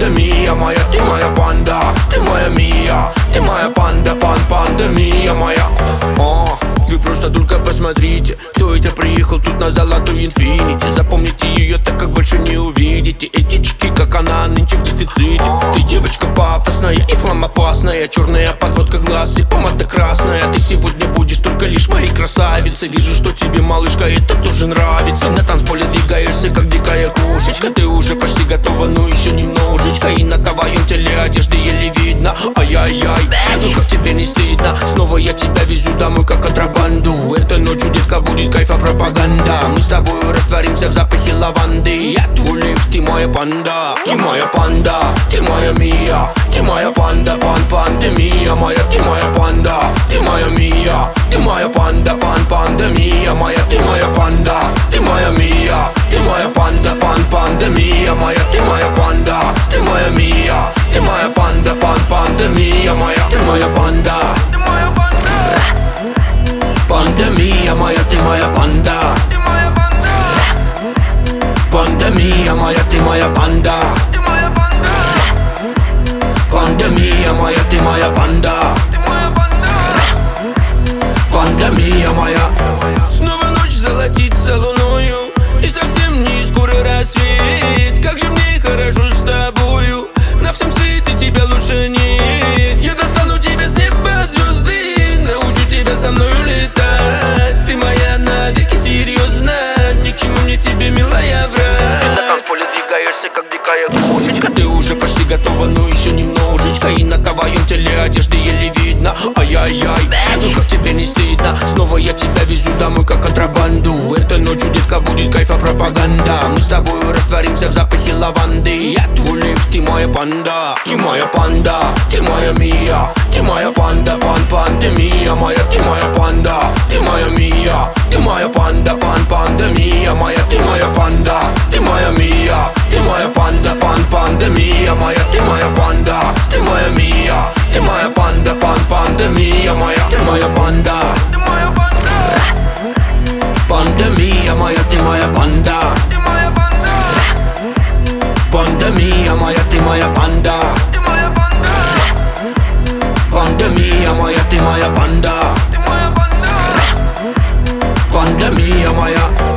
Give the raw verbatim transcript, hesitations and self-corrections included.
пандемия моя, ты моя панда, ты моя мия, ты моя панда, пан, пандемия моя. О, вы просто только посмотрите, кто это приехал тут на золотой инфинити. Запомните ее, так как больше не увидите. Эти чеки, как она нынче в дефиците. Ты девочка пафосная и фламопасная, черная подводка глаз и помада красная. Ты сегодня будешь только лишь моей красавицей. Вижу, что тебе, малышка, это тоже нравится. На танцполе двигаешься, как дикая кошечка. Ты уже почти готова, но еще немножечко. И на твоем теле одежды еле видно. Ай-яй-яй, ну как тебе не стыдно? Снова я тебя везу домой, как контрабанду. Этой ночью, детка, будет кайфа пропаганда. Мы с тобой растворимся в запахе лаванды. Я твой лев, ты моя панда. Ты моя панда, ты моя мия. Ты моя панда, пан, пандемия моя. Ты моя панда, ты моя мия. Ты моя панда, пан, пандемия моя. Ты моя панда, ты моя мия. Ты моя панда, пан, пандемия моя. Ты моя панда, ты моя мия. Ты моя панда, пан, пандемия моя. Ты моя панда, ты моя панда. Пандемия моя, ты моя панда. Ты моя панда. Пандемия моя, ты моя панда. Ты моя панда. Пандемия моя, ты моя панда. Ты моя панда. Пандемия моя. Снова ночь золотится луною, и совсем не скоро рассвет. Как же мне хорошо с тобою, на всем свете тебя лучше нет. Я достану тебя с неба звезды, научу тебя со мной летать. Ты моя навеки серьезно, ни к чему мне тебе, милая, врать. Ты на танцполе двигаешься, как дикая кошечка. Ты уже почти готова, но еще немножечко. И на твоем теле одежды еле видно. Ай-яй-яй, ну как тебе не стыдно? Снова я тебя везу домой, как контрабанду. Этой ночью, детка, будет кайфа пропаганда. Мы с тобой растворимся в запахе лаванды. Я твой лев, ты моя панда. Ты моя панда, ты моя мия. Ты моя панда, пан, пандемия моя. Ты моя панда, ты моя мия. Ты моя панда, пан, пандемия моя. Ты моя панда, ты моя мия. Ты моя панда, пан, пандемия моя. Ты моя панда, ты моя мия. Ты моя панда, пан, пандемия моя. Ты моя панда, ты моя панда. Пандемия моя, ты моя панда. Ты моя панда. Пандемия моя, ты моя панда. Ты моя панда. Пандемия моя, ты моя панда. Ты моя панда. Пандемия моя.